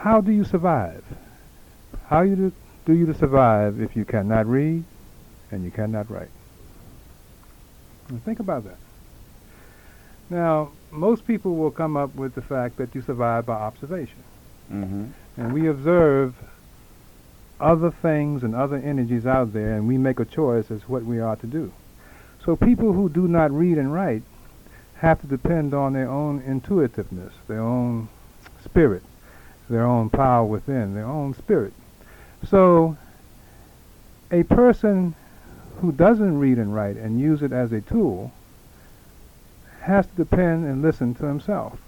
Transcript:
how do you survive? How do you survive if you cannot read and you cannot write? And think about that. Now, most people will come up with the fact that you survive by observation. Mm-hmm. And we observe other things and other energies out there, and we make a choice as what we are to do. So people who do not read and write have to depend on their own intuitiveness, their own spirit, their own power within, their own spirit. So a person who doesn't read and write and use it as a tool has to depend and listen to himself.